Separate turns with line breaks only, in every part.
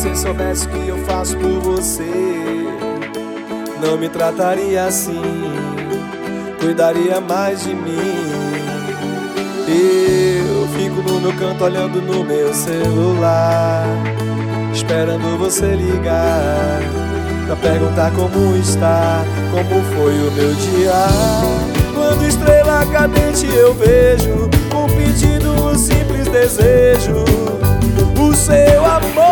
você soubesse o que eu faço por você, não me trataria assim, cuidaria mais de mim. Eu fico no meu canto olhando no meu celular, esperando você ligar pra perguntar como está, como foi o meu dia. Quando estrela cadente eu vejo um pedido, um simples desejo, o seu amor.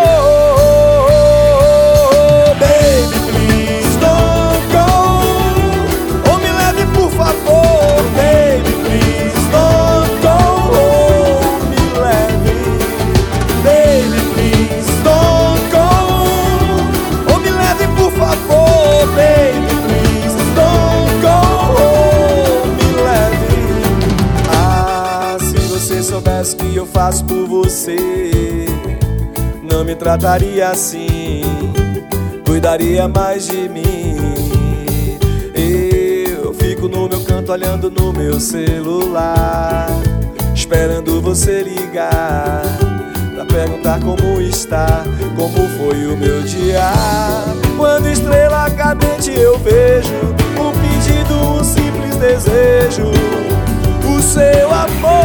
Baby, please don't go, ou me leve por favor. Baby, please don't go, ou me leve. Baby, please don't go, ou me leve por favor. Baby, please don't go, ou me leve. Ah, se você soubesse o que eu faço por você, não me trataria assim, cuidaria mais de mim. Eu fico no meu canto olhando no meu celular, esperando você ligar pra perguntar como está, como foi o meu dia. Quando estrela cadente eu vejo um pedido, um simples desejo, o seu amor.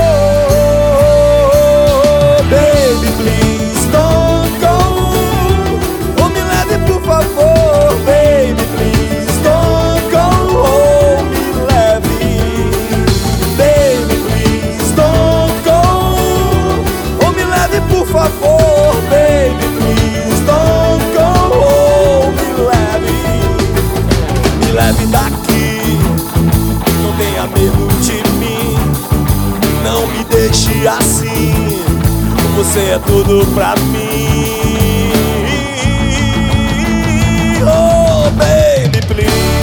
Baby, please don't go, ou me leve por favor. Baby, please don't go, ou me leve. Baby, please don't go, ou me leve por favor. Baby, please don't go, ou me leve daqui. Não tenha medo de mim, não me deixe assim, você é tudo pra mim. Oh, baby, please.